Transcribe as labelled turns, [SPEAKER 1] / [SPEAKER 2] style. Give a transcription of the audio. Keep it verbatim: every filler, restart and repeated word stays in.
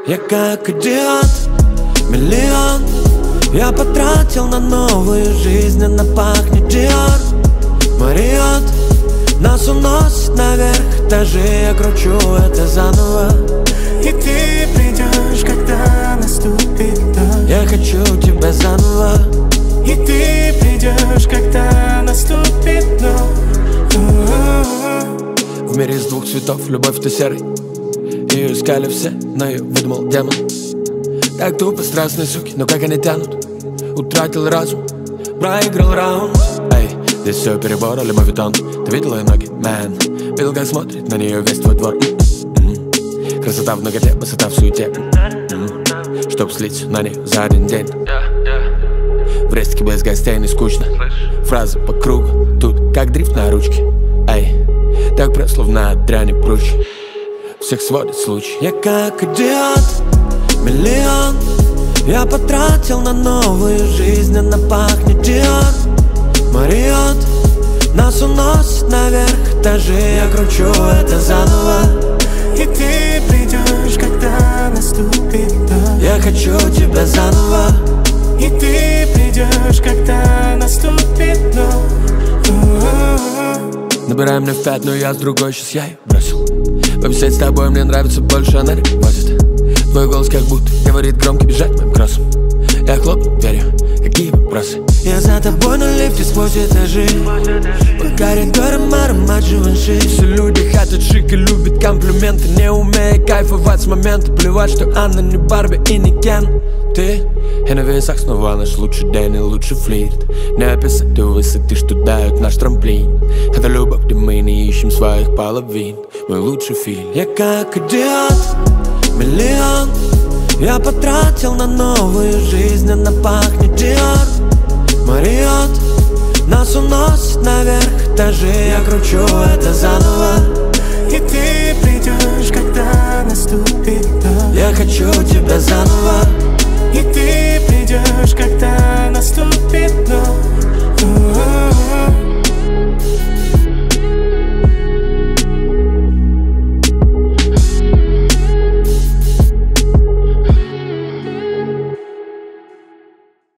[SPEAKER 1] Я как идиот, миллион я потратил на новую жизнь, она пахнет Диор. Мариот нас уносит наверх этажи, я кручу это заново.
[SPEAKER 2] И ты придешь, когда наступит дождь.
[SPEAKER 1] Я хочу тебя заново.
[SPEAKER 2] И ты придешь, когда наступит ночь.
[SPEAKER 1] В мире из двух цветов любовь-то серый. Ее искали все, но ее выдумал демон. Так тупо страстные суки, но как они тянут. Утратил разум, проиграл раунд. Эй, здесь все перебор, лимовитон. Ты видела ее ноги, мэн? Видел, как смотрит на нее весь твой двор. М-м-м. Красота в ноготе, высота в суете. М-м-м. Чтоб слить на ней за один день. В рестике без гостей не скучно. Фразы по кругу, тут как дрифт на ручке. Эй, так прям словно от дряни прочь. Всех сводит случай. Я как идиот, миллион я потратил на новую жизнь, она пахнет Диор. Мариот нас уносит наверх этажи, я кручу это заново.
[SPEAKER 2] И ты придешь, когда наступит дождь.
[SPEAKER 1] Я хочу тебя заново.
[SPEAKER 2] И ты придешь, когда наступит ночь.
[SPEAKER 1] Набирай меня в пять, но я с другой, сейчас я ее бросил. Побеседовать с тобой мне нравится больше, она возит. Твой голос как будто говорит громко бежать моим кроссом. Я хлопну дверью, какие вопросы? Я за тобой на лифте сквозь этажи. По коридорам аромат живанши. Все люди хотят шик и любят комплименты, не умея кайфовать с момента. Плевать, что она не Барби и не Кен. Ты и на весах снова наш лучший день и лучший флирт. Не описать ту высоты, что дают наш трамплин. Это любовь, где мы не ищем своих половин. Мой лучший фильм. Я как идиот, миллион я потратил на новую жизнь, она пахнет Диор. Мариот нас уносит наверх этажи, я кручу это заново.